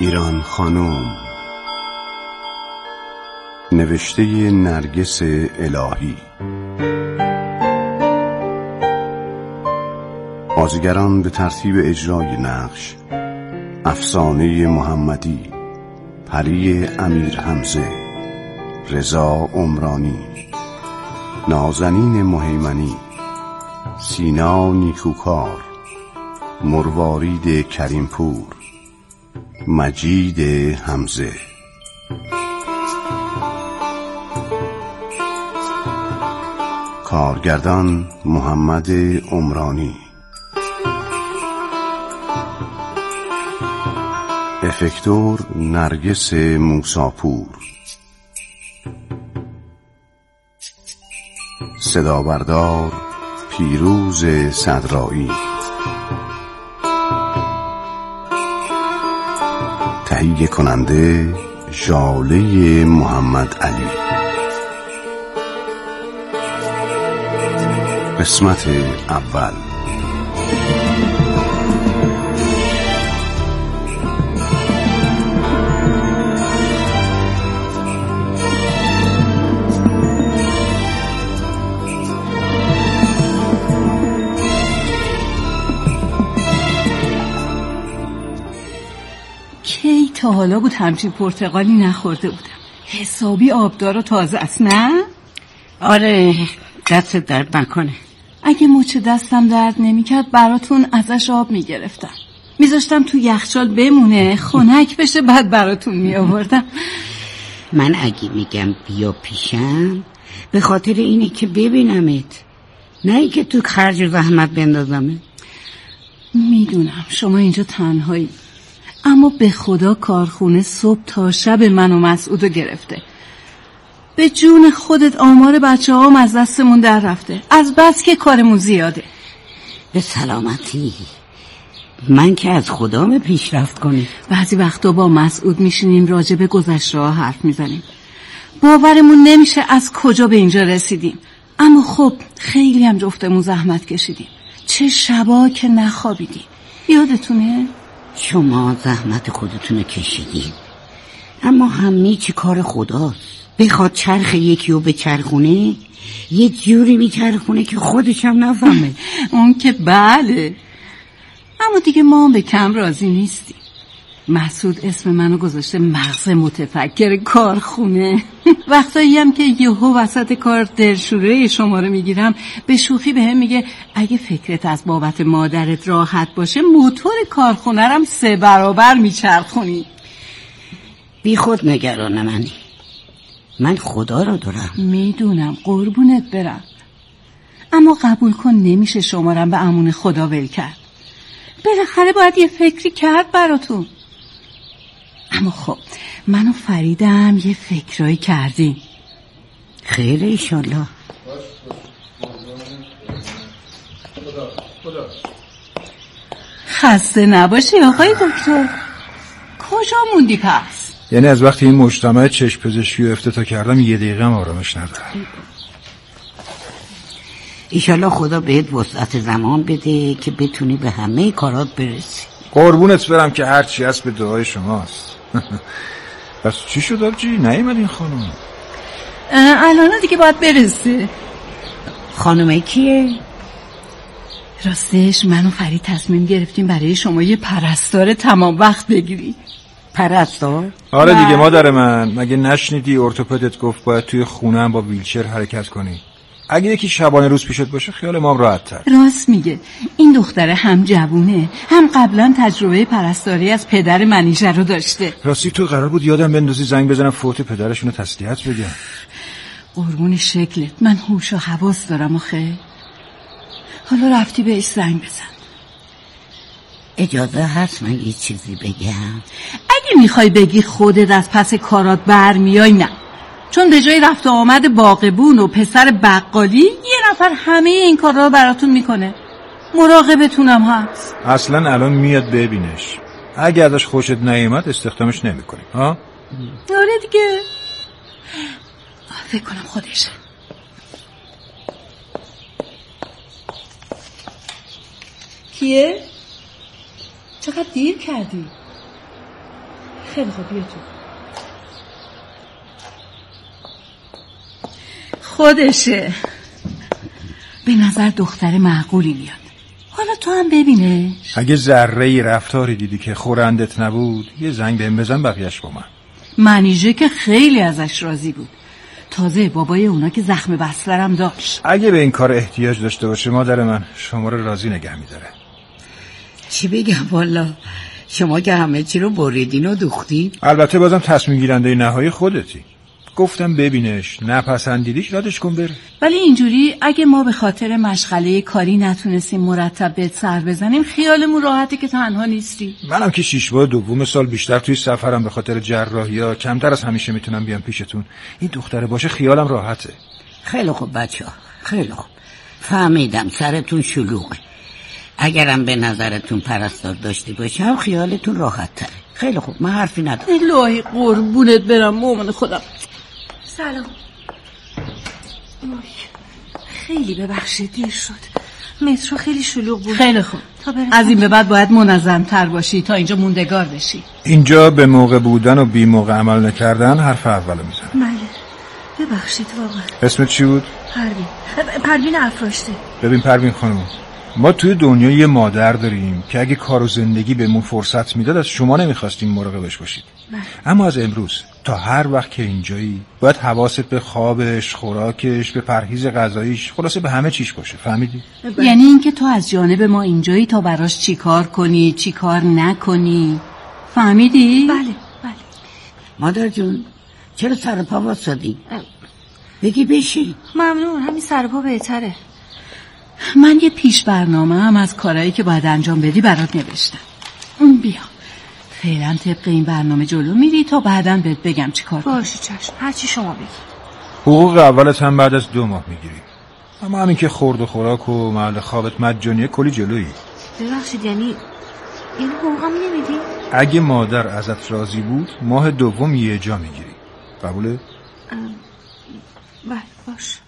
ایران خانم، نوشته نرگس الهی. بازیگران به ترتیب اجرای نقش: افسانه محمدی، پری امیر حمزه، رضا عمرانی، نازنین مهیمنی، سینا نیکوکار، مروارید کریمپور، مجید حمزه. کارگردان محمد عمرانی. افکتور نرگس موساپور. صدا بردار پیروز صدرایی. تهیه کننده ژاله محمد علی. قسمت اول. کی تا حالا بود همچین پرتقالی نخورده بودم. حسابی آبدار و تازه است، نه؟ آره، دست درد نکنه. اگه مچ دستم درد نمیکرد براتون ازش آب میگرفتم، میذاشتم تو یخچال بمونه خنک بشه، بعد براتون میآوردم. من اگه میگم بیا پیشم به خاطر اینه که ببینمت، نه ای که تو خرج زحمت بندازمه. میدونم شما اینجا تنهایی، اما به خدا کارخونه صبح تا شب من و مسعودو گرفته. به جون خودت آمار بچه هام از دستمون در رفته، از بس که کارمون زیاده. به سلامتی. من که از خدام پیشرفت کنی. بعضی وقتا با مسعود میشینیم راجع به گذشته ها حرف میزنیم، باورمون نمیشه از کجا به اینجا رسیدیم. اما خب خیلی هم جفتمون زحمت کشیدیم، چه شبا که نخوابیدیم. یادتونه؟ شما زحمت خودتون کشیدین، اما همه چی کار خداست. بخواد چرخ یکی رو به چرخونه، یه جوری میچرخونه که خودش هم نفهمه. اون که بله، اما دیگه ما هم به کم راضی نیستیم. مسعود اسم منو گذاشته مغز متفکر کارخونه. وقتایی هم که یهو وسط کار دلشوره شما رو میگیرم، به شوخی بهم میگه اگه فکرت از بابت مادرت راحت باشه موتور کارخونه رم 3 برابر میچرخونی. بی خود نگران منی، من خدا رو دارم. میدونم، قربونت برم، اما قبول کن نمیشه شما رم به امون خدا ول کرد. بالاخره باید یه فکری کرد براتون. اما خب من و فریدم یه فکرایی کردیم. خیره ایشالله. خسته نباشی آقای دکتر. کجا موندی پس؟ یعنی از وقتی این مجتمع چشم پزشکی رو افتتاح کردم 1 دقیقه هم آرامش ندارم. ایشالله خدا بهت وسعت زمان بده که بتونی به همه کارات برسی. قربونت برم که هر چی هست به دعای شماست. پس چی شد آبجی؟ نیومد این خانم؟ الان دیگه باید برسه. خانومه کیه؟ راستش من و فرید تصمیم گرفتیم برای شما یه پرستار تمام وقت بگیری. پرستار؟ آره دیگه مادر من، مگه نشنیدی ارتوپدت گفت باید توی خونه هم با ویلچر حرکت کنی؟ اگه یکی شبانه روز پیشت باشه خیال ما هم راحت تر. راست میگه، این دختره هم جوونه هم قبلا تجربه پرستاری از پدر منیژه رو داشته. راستی تو قرار بود یادم بندازی زنگ بزنم فوت پدرشونو تسلیت بگم. قربون شکلت، من هوش و حواس دارم آخه. حالا رفتی بهش زنگ بزن. اجازه هست من یه چیزی بگم؟ اگه میخوای بگی خودت از پس کارات برمیای، نه، چون به جای رفت و آمد باغبون و پسر بقالی یه نفر همه این کارا رو براتون میکنه. مراقبتونم هست. اصلا الان میاد ببینش، اگه ازش خوشت نیامد استخدامش نمیکنیم. ها؟ آره دیگه، فکر کنم خودشه. کیه؟ چقدر دیر کردی؟ خیلی خوب، بیا تو. خودشه. به نظر دختر معقولی میاد. حالا تو هم ببینه. اگه ذره‌ای رفتاری دیدی که خورندت نبود یه زنگ بهم بزن، بقیه‌اش با من. منیژه که خیلی ازش راضی بود. تازه بابای اونا که زخم بسترم داشت. اگه به این کار احتیاج داشته باشه مادر من شما رو راضی نگه می‌داره. چی بگم والا، شما که همه چی رو بریدین و دوختی. البته بازم تصمیم گیرنده نهایی خودتی. گفتم ببینش، نپسندیدیش ردش کن بره. ولی اینجوری اگه ما به خاطر مشغله کاری نتونستیم مرتب بهت سر بزنیم خیالمون راحته که تنها نیستی. منم که 6 ماه دوم سال بیشتر توی سفرم به خاطر جراحی‌ها کمتر از همیشه میتونم بیام پیشتون. این دختره باشه خیالم راحته. خیلی خوب بچه‌ها، خیلی خوب. فهمیدم سرتون شلوغه. اگرم به نظرتون پرستار داشته باشم خیالتون راحت تره. خیلی خوب، من حرفی ندارم. الهی قربونت برم مومن خودم. سلام. خیلی ببخشید دیر شد. مترو خیلی شلوغ بود. خیلی خوب. از این به بعد باید منظم‌تر باشی تا اینجا موندگار بشی. اینجا به موقع بودن و بی موقع عمل نکردن حرف اولو میزنم. بله. ببخشید واقعا. اسمت چی بود؟ پروین افراشته. ببین پروین خانم، ما توی دنیا یه مادر داریم که اگه کار و زندگی بهمون فرصت میداد از شما نمیخواستیم مراقبش باشید. اما از امروز تا هر وقت که اینجایی باید حواست به خوابش، خوراکش، به پرهیز غذاییش، خلاصه به همه چیش باشه. فهمیدی؟ یعنی اینکه تو از جانب ما اینجایی تا براش چی کار کنی، چی کار نکنی. فهمیدی؟ بله. مادر جون چرا سر پا واسادی؟ بگی بشی. ممنون، همین سر پا بهتره. من یه پیش برنامه هم از کارهایی که باید انجام بدی برات نوشتم. بیا فعلا طبق این برنامه جلو میری تا بعداً بهت بگم چی کار کنی. باشه چشم، هر چی شما بگی. حقوق اولت هم بعد از 2 ماه میگیری. اما همین که خورد و خوراک و محل خوابت مجانیه کلی جلویی. ببخشید یعنی حقوقم نمیدی؟ اگه مادر ازت راضی بود ماه دوم یه جا میگیری. قبوله؟ بله باش.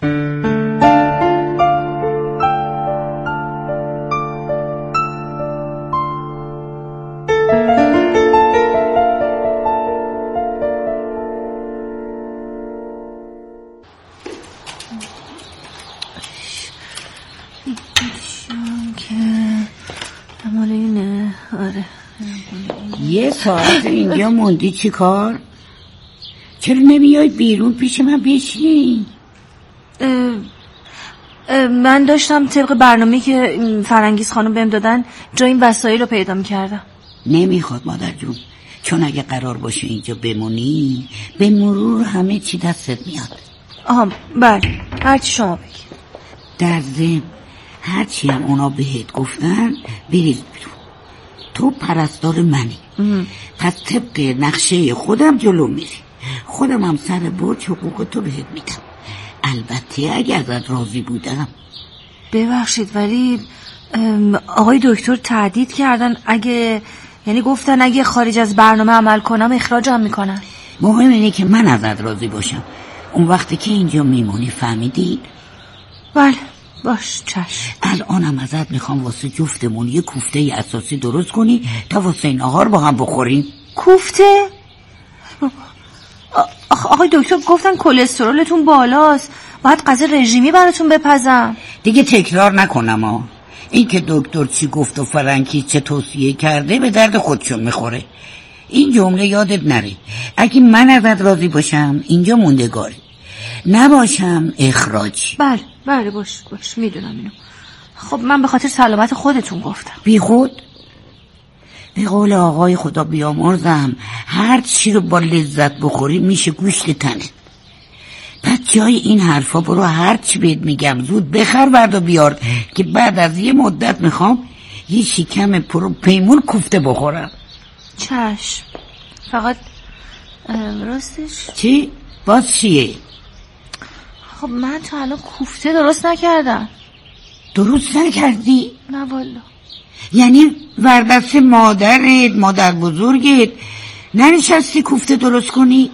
یه ساعت اینجا موندی چی کار؟ چرا نمیای بیرون پیش من بشین؟ من داشتم طبق برنامه‌ای که فرنگیز خانم بهم دادن جای این وسایل رو پیدا می‌کردم. نمیخواد مادر جون، چون اگه قرار باشه اینجا بمونی به مرور همه چی دستت میاد. بله، هرچی شما بگی. در ضمن هرچی هم اونا بهت گفتن بریز بیرون. تو پرستار منی. پس طبق نقشه خودم جلو میری. خودم هم سر برج حقوق تو بهت میدم. البته اگه ازت راضی بودم. ببخشید ولی آقای دکتر تهدید کردن یعنی گفتن اگه خارج از برنامه عمل کنم اخراجم میکنن. مهم اینه که من ازت راضی باشم. اون وقتی که اینجا میمونی فهمیدی؟ بله باش چشم. الانم ازت میخوام واسه جفتمون یه کوفته اساسی درست کنی تا واسه نهار با هم بخوریم. کوفته؟ آقای دکتر گفتن کلسترولتون بالاست، باید غذا رژیمی براتون بپزم. دیگه تکرار نکنم این که دکتر چی گفت و فرنگی چه توصیه کرده به درد خودشون میخوره. این جمله یادت نره. اگه من ازت راضی باشم اینجا موندگاری، نباشم اخراج. بله باش میدونم اینو. خب من به خاطر سلامت خودتون گفتم. بی خود؟ به قول آقای خدا بیامرزم هر چی رو با لذت بخوری میشه گوشت تنه. پس جای این حرفا برو هر چی بهت میگم زود بخر بردا بیار که بعد از یه مدت میخوام یه شکم پرو پیمون کوفته بخورم. چشم. فقط راستش چی؟ باز چیه؟ خب من تا الان کوفته درست نکردم. درست نکردی؟ نه والا. یعنی وردست مادرت، مادر بزرگت ننشستی کوفته درست کنی؟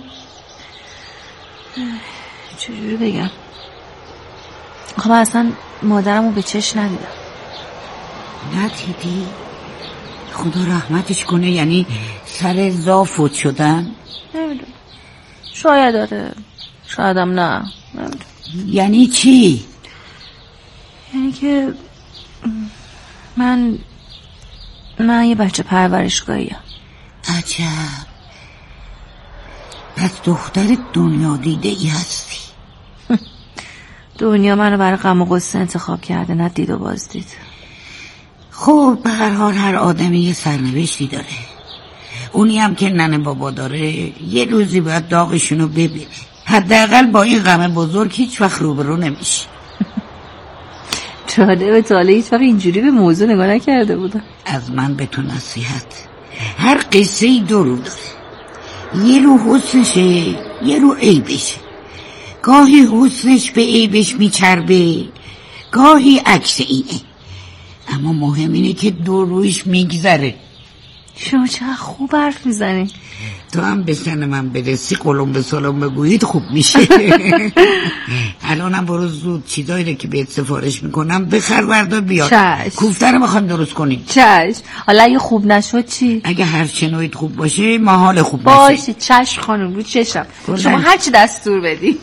چجوری بگم؟ خب اصلا مادرمو به چشم ندیدم. ندیدی؟ خدا رحمتش کنه. یعنی سر زا فوت شدن؟ نمیدونم، شاید داره، شایدم نه، نمیدونم. یعنی چی؟ یعنی که من یه بچه پرورشگاهیم. عجب. پس دختر دنیا دیده ای هستی. دنیا منو برای غم و غصه انتخاب کرده، نه دید و بازدید. خب به هر حال هر آدمی یه سرنوشتی داره. اونی هم که ننه بابا داره یه روزی باید داغشونو ببینه. حداقل با این غم بزرگ هیچ وقت روبرو نمیشه. جالبه، تا حالا هیچ وقت اینجوری به موضوع نگاه نکرده بودم. از من به تو نصیحت، هر قصه‌ای دو رو داره. یه رو حسنشه، یه رو عیبشه. گاهی حسنش به عیبش میچربه، گاهی عکس اینه. اما مهم اینه که دو رویش میگذره. شما چه خوب حرف میزنی. تو هم به سن من برسی قلم به سلام بگویید خوب میشه. الانم برو زود چیزایی رو که بهت سفارش میکنم بخر بردار بیار. کوفته رو میخوام درست کنیم. چشم. حالا اگه خوب نشد چی؟ اگه هر چنویت خوب باشه ما حال خوب باشه. چشم خانم، رو چشم. شما هر چی دستور بدی.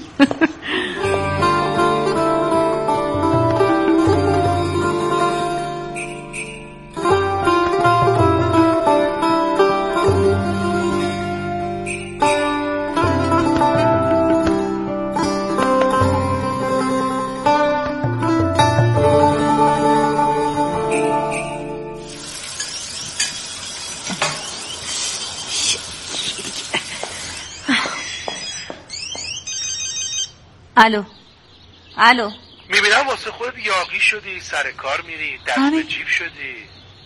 الو میبینم واسه خودت یاغی شدی، سر کار میری، دست به جیب شدی.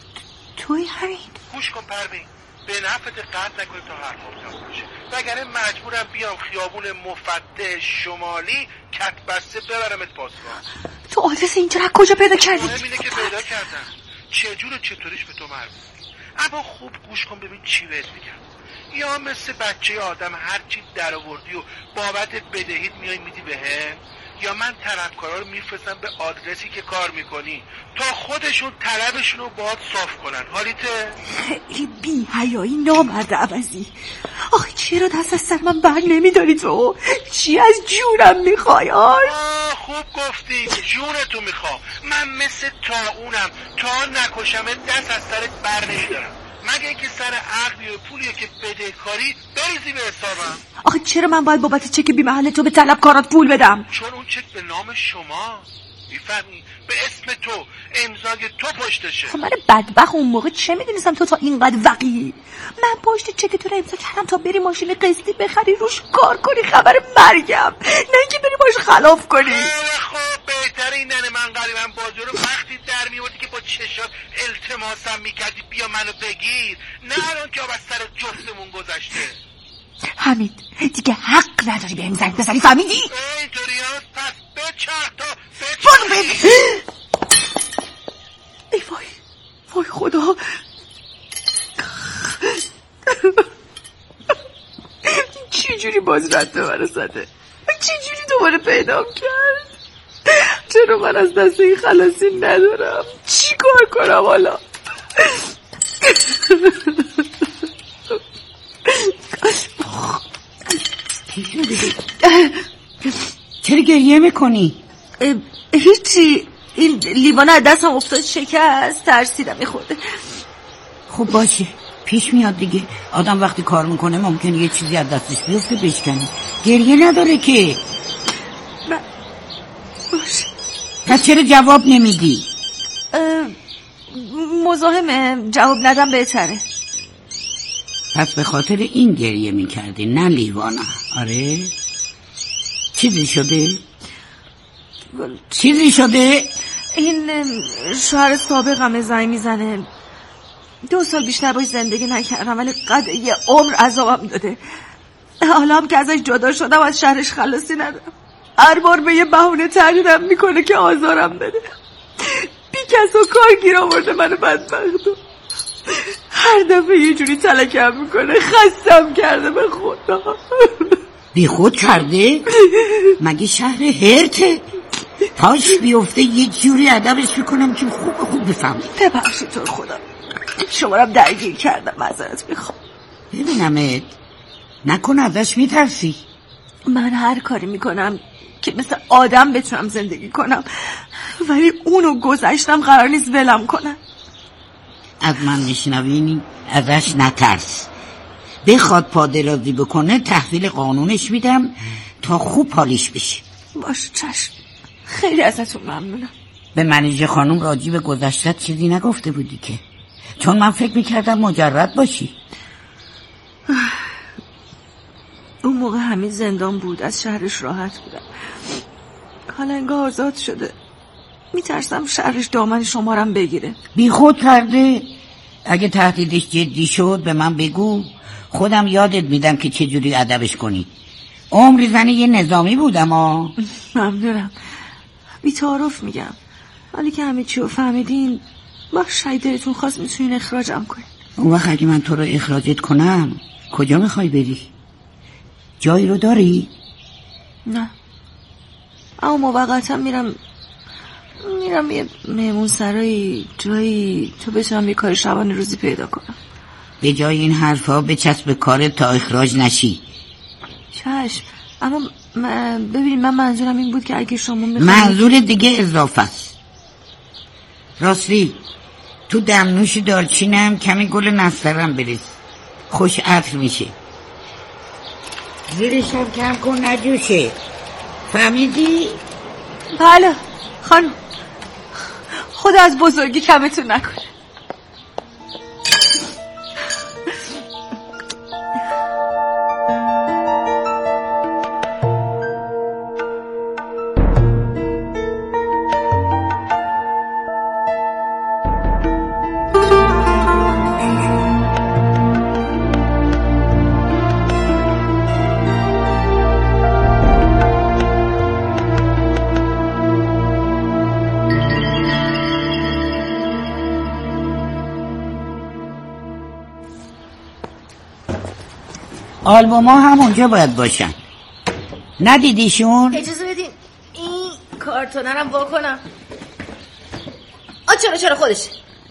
توی همین گوش کن پروین، به نفعت قطع نکنی تا حرفم تموم بشه، وگرنه مجبورم بیام خیابون مفتح شمالی کت بسته ببرمت پاسگاه. تو آدرس اینجا را کجا پیدا کردی؟ مهم اینه که پیدا کردم. چطوریش به تو مربوط. اما خوب گوش کن ببین چی بهت میگم. یا مثل بچه آدم هرچی در آوردی و بابت بدهیت میای میدی بهم، یا من طلبکارا رو میفرستم به آدرسی که کار میکنی تا خودشون طلبشون رو باهات صاف کنن. حالیته؟ خیلی بی حیایی نامرد عوضی. آخه چرا دست از سر من بر نمیداری تو؟ چی از جونم میخوای؟ خوب گفتی، جونتو میخوام. من مثل طاعونم، تا نکشم دست از سرت بر نمیدارم، مگه اینکه سر عقلی و پولیه که بدهکاری بریزی به حسابم. آخه چرا من باید بابت چک بی محل تو به طلبکارات پول بدم؟ چون اون چک به نام شما، میفهمی؟ به اسم تو، امضای تو پشتشه. خب من بدبخت اون موقع چه میدونستم تو تا اینقدر وقیحی؟ من پشت چک تو رو امضا کردم تا بری ماشین قسطی بخری روش کار کنی، خبر مرگم، نه اینکه بری باش خلاف کنی. خب بهتره این ننه من قریبم بازی رو وقتی در میوردی که با چشات التماسم میکردی بیا منو بگیر، نه الان که از سر جفتمون گذشته. حمید دیگه حق نداری بهم زنگ بزنی، فهمیدی؟ اینطوری هست، پس بچرخ تا بچرخ. ای وای خدا، چی جوری باز رد به من زده؟ چی جوری دوباره پیدا کرد؟ چرا من از دست این خلاصی ندارم؟ چی کار کنم حالا؟ چرا گریه میکنی؟ هیچی، این لیوان از دستم افتاد شکست، ترسیدم میخورده. خب باشه، پیش میاد دیگه. آدم وقتی کار میکنه ممکنه یه چیزی از دستش بیفته بشکنه. گریه نداره که. باشه. پس چرا جواب نمیدی؟ مزاحمه، جواب ندم بهتره. پس به خاطر این گریه میکردی، نه لیوانا. آره؟ چیزی شده؟ این شوهر سابقم زنگ میزنه. 2 سال بیشتر باش زندگی نکردم ولی قد یه عمر عذابم داده. حالا هم که ازش جدا شدم از شهرش خلاصی ندارم. هر بار به یه بهونه تردیدم میکنه که آزارم بده. بی کس و کار گیر آورده منو بدبختو. هر دفعه یه جوری تلکم میکنه. خستم کرده به خدا. بی خود کرده؟ مگه شهر هرته؟ پاش بیفته یه جوری ادبش میکنم که خوب بفهمی. ببخشید تو خدا. شما رو درگیر کردم، معذرت میخوام. ببینمت، نکن ازش میترسی؟ من هر کاری میکنم که مثل آدم بتونم زندگی کنم، ولی اونو گذشتم قرار نیست ولم کنم. از من میشنوینی؟ ازش نترس. بخواد پادرازی بکنه تحویل قانونش میدم تا خوب حالیش بشه. باشه چشم، خیلی ازتون ممنونم. به منیژه خانم راجی به گذشتت چیزی نگفته بودی که؟ چون من فکر میکردم مجرد باشی. اون موقع حمید زندان بود، از شهرش راحت بودم. حالا انگار آزاد شده، میترسم شهرش دامن شمارم بگیره. بی خود کرده. اگه تهدیدش جدی شد به من بگو، خودم یادت میدم که چجوری ادبش کنی. عمری زنی یه نظامی بودم. ممنونم، بی تعارف میگم. حالی که همه چی رو فهمیدین، باشه اگه دلتون خواست میتونین اخراجم کنین. اون وقت اگه من تو رو اخراجت کنم کجا میخوای بری؟ جایی رو داری؟ نه، اما موقتا میرم یه مهمون سرایی، جایی تو بتونم یه کار شبانه روزی پیدا کنم. به جای این حرفا بچسب به کارت تا اخراج نشی. چشم، اما ببینید من منظورم این بود که اگه شما منظور دیگه اضافه است. راستی تو دمنوش دارچینم کمی گل نسترن بریز، خوش عطر میشه. زیرش هم کم کن نجوشه، فهمیدی؟ بله خانم، خدا از بزرگی کمتون نکنه. آلبوما هم اونجا باید باشن. ندیدیشون؟ اجازه بدین این کارتونه رو واکنم. چرا خودشه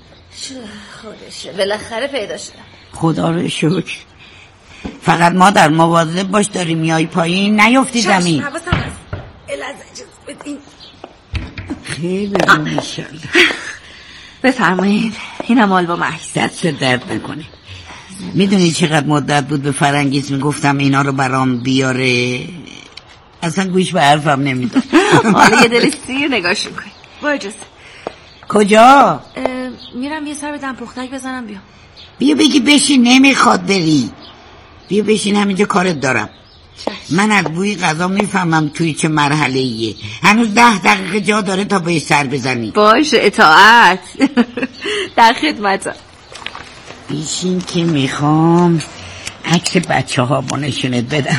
بالاخره پیدا شده. خدا رو شکر. فقط مادر مواظب باش، داری میای پایین نیفتی زمین. حواسم هست. اجازه بدین. خیلی انشالله. بفرمایید، اینم آلبوم عکس. دست درد نکنه. میدونی چقدر مدت بود به فرنگیس میگفتم اینا رو برام بیاره، اصلا گوش به حرفم نمیداد. حالا یه دل سیر نگاش میکنی. با اجازه. کجا؟ میرم یه سر به دم پختک بزنم بیام. بیا بگی بشین، نمیخواد بری. بیا بشین، همینجا کارت دارم. من از بوی غذا میفهمم توی چه مرحله ایه. هنوز 10 دقیقه جا داره تا بهش سر بزنی. باشه اطاعت. در خدمتم. بیشین که میخوام عکس بچه ها با نشونت بدم.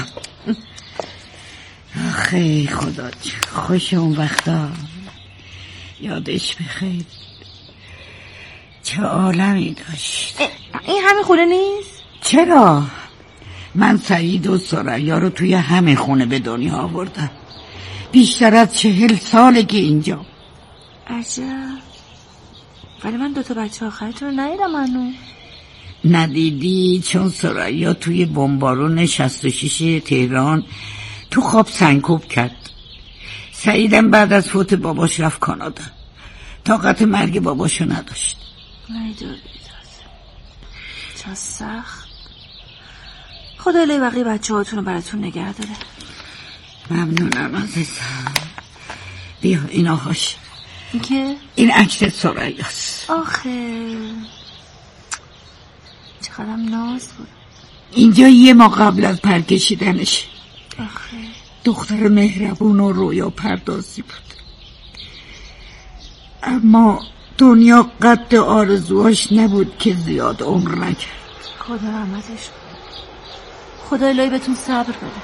آخه خدا خوش اون وقتا، یادش بخیر. چه عالمی داشت. این همین خونه نیست؟ چرا؟ من سعید و ثریا رو توی همه خونه به دنیا آوردم. بیشتر از 40 ساله که اینجا. عجب. ولی من 2 بچه آخرتون رو ندیدم هنوز. ندیدی؟ چون ثریا توی بمبارون 66 تهران تو خواب سنکوب کرد. سعیدم بعد از فوت باباش رفت کانادا. طاقت مرگ باباشو نداشت. چه سخت. خدا لای بقیه بچه هاتون رو براتون نگه داره. ممنونم عزیزم. بیا این آهاش. این که؟ این عکس ثریاست. آخه چقدرم ناز بود. اینجا یه ماه قبل از پرکشیدنش. آخه دختر مهربون و رویا پردازی بود، اما دنیا قد آرزوهاش نبود که زیاد عمر نکرد. خدا رحمتش، خدا الهی بهتون صبر بده.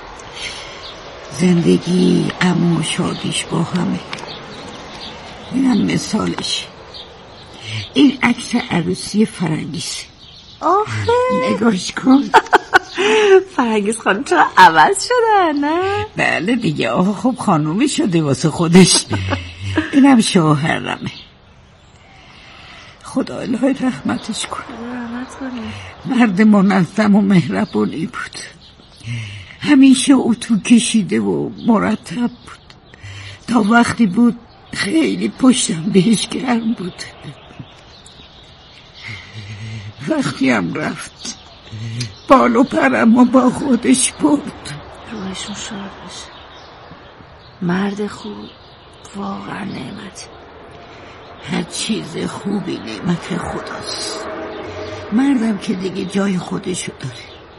زندگی غم و شادیش با همه. اینم مثالش. این عکس عروسی فرنگیسه. آخه نگاش کن. فرنگیس خانم چرا عوض شده؟ نه بله دیگه. آه خب خانومی شده واسه خودش. اینم شوهرمه. خدا الهی رحمتش کنه. رحمت کنه. مرد منظم و مهربونی بود، همیشه اتو کشیده و مرتب بود. تا وقتی بود خیلی پشتم بهش گرم بود. وقتی هم رفت بال و پرم و با خودش برد. روحشون شاد بشه. مرد خوب واقعا نعمت. هر چیز خوبی نعمت خداست. مردم که دیگه جای خودشو داره.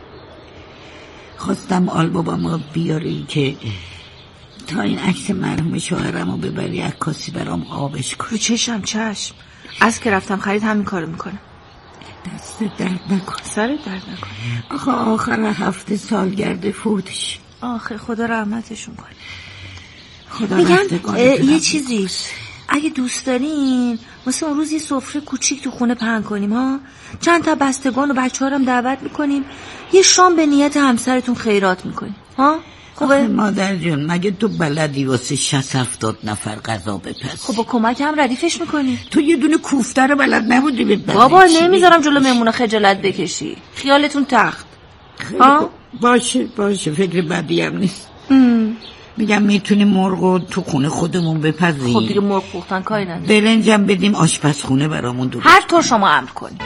خواستم آلبوممو بیاری که تا این عکس مرحوم شوهرمو ببری عکاسی برام آبش کن. رو چشم. چشم. از که رفتم خرید همین کارو میکنم. دست درد نکن. سرت درد نکن. آخه آخر هفته سالگرد فوتش. آخه خدا رحمتشون کنه. خدا میگم یه چیزی اگه دوست دارین واسه اون روز یه سفره کوچیک تو خونه پهن کنیم ها. چند تا بستگان و بچه‌ها رو هم دعوت میکنیم. یه شام به نیت همسرتون خیرات میکنیم ها. خوبه مادر جون، مگه تو بلدی واسه 60-70 نفر غذا بپز؟ خب با کمک هم ردیفش میکنی. تو یه دونه کوفته رو بلد نبودی بپزی؟ بابا نمیذارم جلو مهمونا خجالت بکشی. خیالتون تخت. ها باشه فکر بدی هم نیست. میگم میتونیم مرغو تو خونه خودمون بپزیم. خب دیگه مرغ پختن کاری نداره. برنجم بدیم آشپزخونه برامون درست. هر طور شما امر کنید.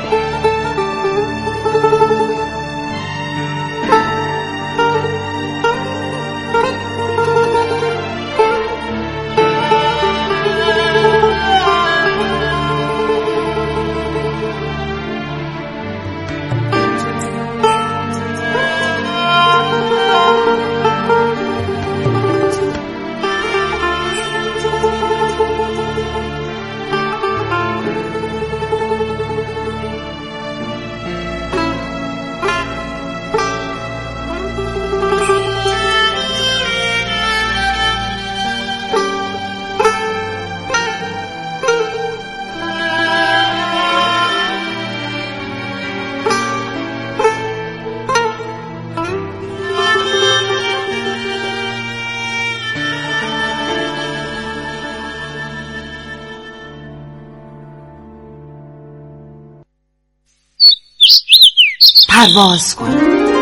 پرواز کن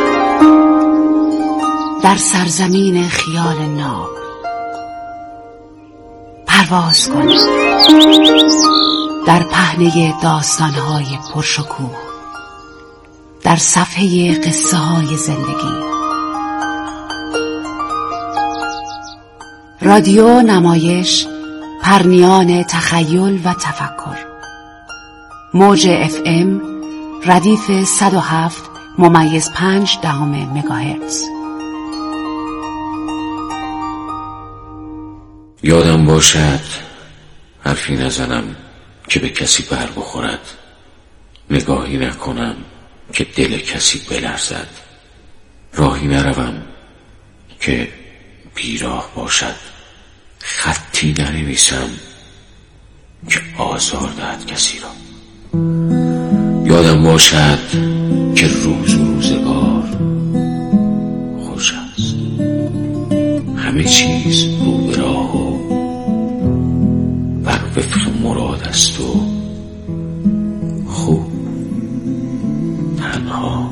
در سرزمین خیال ناب. پرواز کن در پهنه داستانهای پرشکوه، در صفحه قصه های زندگی. رادیو نمایش، پرنیان تخیل و تفکر. موج FM ردیف 107.5 مگاهرتز. یادم باشد حرفی نزنم که به کسی بر بخورد، نگاهی نکنم که دل کسی بلرزد، راهی نروم که بیراه باشد، خطی ننویسم که آزار دهد کسی را. یادم باشد که روز و روزگار خوش است، همه چیز رو به راه و بر وفق مراد است و خوب. تنها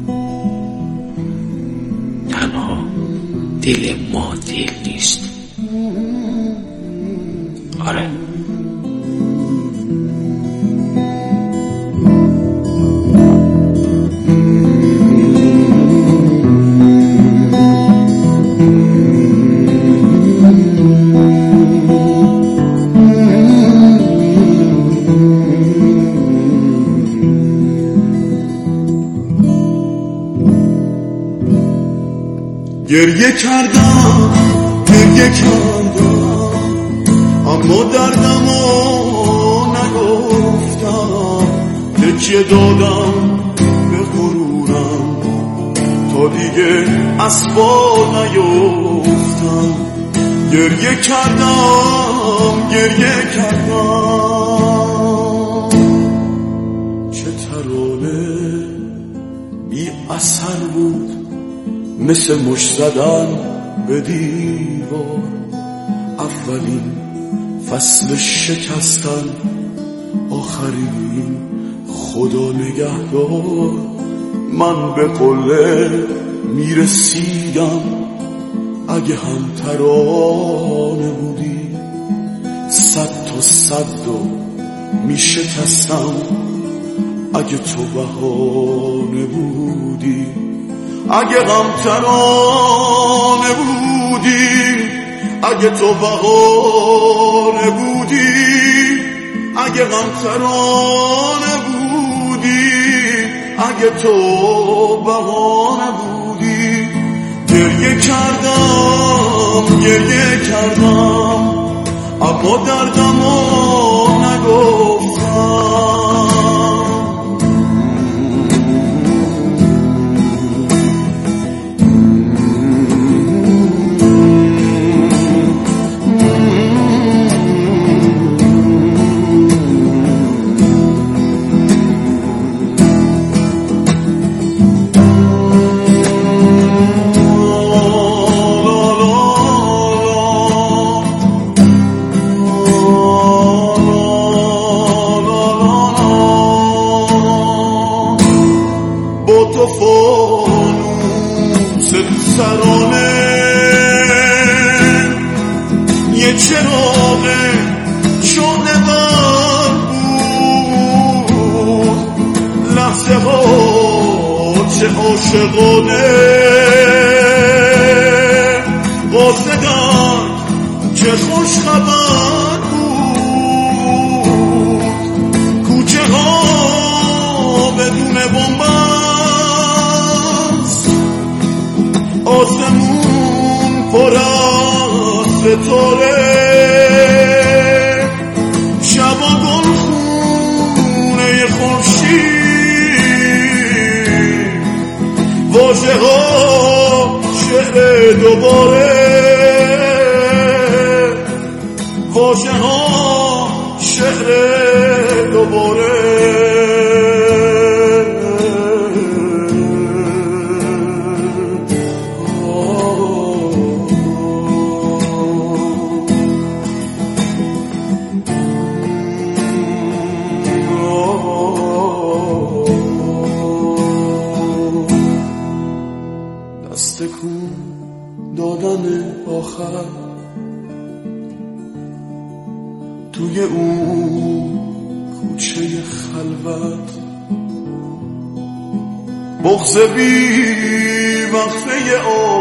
دل ما دل نیست. آره گریه کردم اما دردمو نگفتم، تکیه دادم به غرورم تا دیگه از پا نیفتم. گریه کردم چه ترانه بی اثر بود، مثل مش زدن به دیوار. اولین فصل شکستن آخرین خدا نگهدار. من به قله میرسیدم اگه هم ترانه بودی، صد تا صد و میشکستم اگه تو بهانه بودی. اگه غم ترانه بودی، اگه تو بهانه بودی، اگه غم ترانه بودی، اگه تو بهانه بودی. گریه کردم گریه کردم اما دردمو نگفتم. عاشقانه قاصدن چه خوش خبر بود. کوچه ها بدون بنبست، آسمون پر از ستاره، شبا گل خونه خورشید، واژه ها شعر دوباره، واژه ها شعر دوباره. آخر توی اون کوچه خلوت، بغض بی وقفه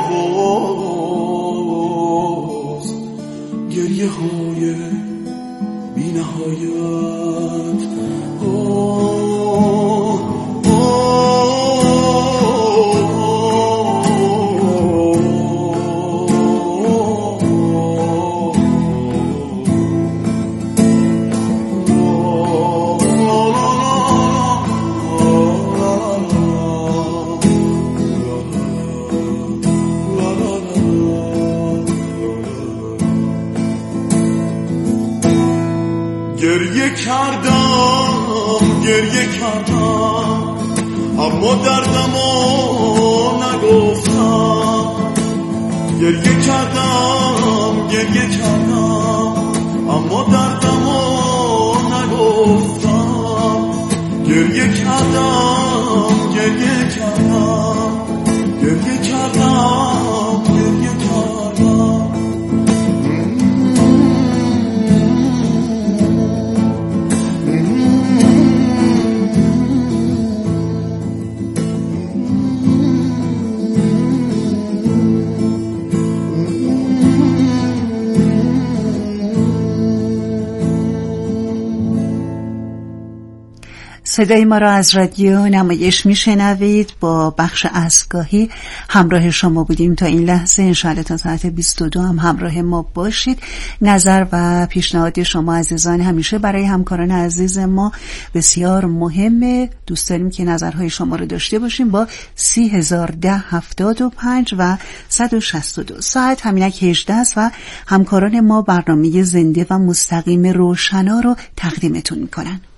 آواز، گریه های بی نهایت. گریه کردم اما دردمو نگفتم. گریه کردم اما دردمو نگفتم. گریه کردم گریه کردم. صدای ما را از رادیو نمایش میشنوید. با بخش اسگاهی همراه شما بودیم تا این لحظه. انشاءالله تا ساعت 22 هم همراه ما باشید. نظر و پیشنهاد شما عزیزان همیشه برای همکاران عزیز ما بسیار مهمه. دوست داریم که نظرهای شما رو داشته باشیم. با 301075 و 162 ساعت همینک 18 است و همکاران ما برنامه زنده و مستقیم روشنا رو تقدیمتون میکنن.